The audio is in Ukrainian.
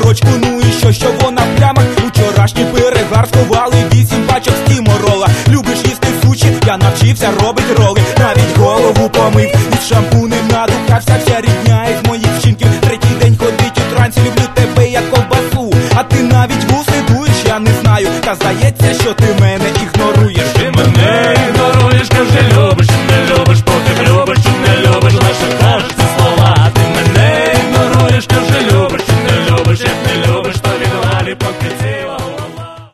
сорочку, ну і що вона в плямах? Вчорашній перегар сховали 8 пачок стіморола. Любиш їсти суші? Я навчився робить роли. Навіть голову помив, із шампунем надухався. Вся рідня із моїх вчинків третій день ходить у трансі. Люблю тебе як ковбасу, а ти навіть вуси дуєш, я не знаю. Та здається